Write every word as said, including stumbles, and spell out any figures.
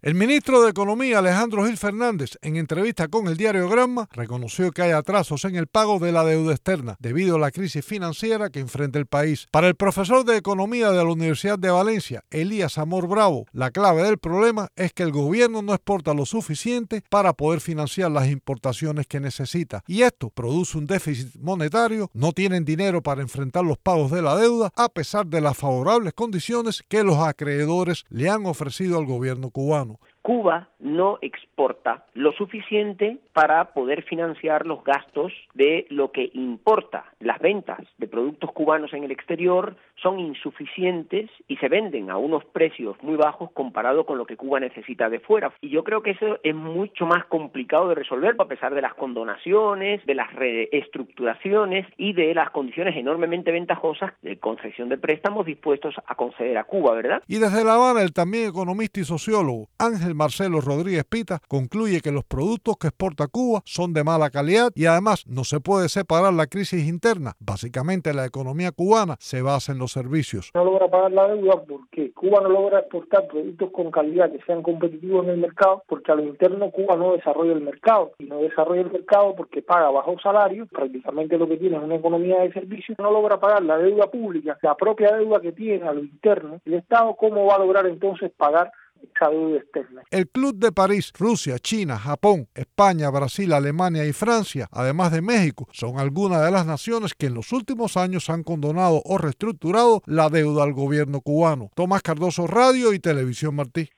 El ministro de Economía, Alejandro Gil Fernández, en entrevista con el diario Granma, reconoció que hay atrasos en el pago de la deuda externa debido a la crisis financiera que enfrenta el país. Para el profesor de Economía de la Universidad de Valencia, Elías Amor Bravo, la clave del problema es que el gobierno no exporta lo suficiente para poder financiar las importaciones que necesita. Y esto produce un déficit monetario, no tienen dinero para enfrentar los pagos de la deuda, a pesar de las favorables condiciones que los acreedores le han ofrecido al gobierno cubano. Cuba no exporta lo suficiente para poder financiar los gastos de lo que importa. Las ventas de productos cubanos en el exterior son insuficientes y se venden a unos precios muy bajos comparado con lo que Cuba necesita de fuera. Y yo creo que eso es mucho más complicado de resolver a pesar de las condonaciones, de las reestructuraciones y de las condiciones enormemente ventajosas de concesión de préstamos dispuestos a conceder a Cuba, ¿verdad? Y desde La Habana, el también economista y sociólogo Ángel Marcelo Rodríguez Pita concluye que los productos que exporta Cuba son de mala calidad y además no se puede separar la crisis interna. Básicamente la economía cubana se basa en los servicios. No logra pagar la deuda porque Cuba no logra exportar productos con calidad que sean competitivos en el mercado, porque a lo interno Cuba no desarrolla el mercado y no desarrolla el mercado porque paga bajos salarios, prácticamente lo que tiene es una economía de servicios, no logra pagar la deuda pública, la propia deuda que tiene a lo interno. El Estado, ¿cómo va a lograr entonces pagar esa deuda externa? El Club de París, Rusia, China, Japón, España, Brasil, Alemania y Francia, además de México, son algunas de las naciones que en los últimos años han condonado o reestructurado la deuda al gobierno cubano. Tomás Cardoso, Radio y Televisión Martí.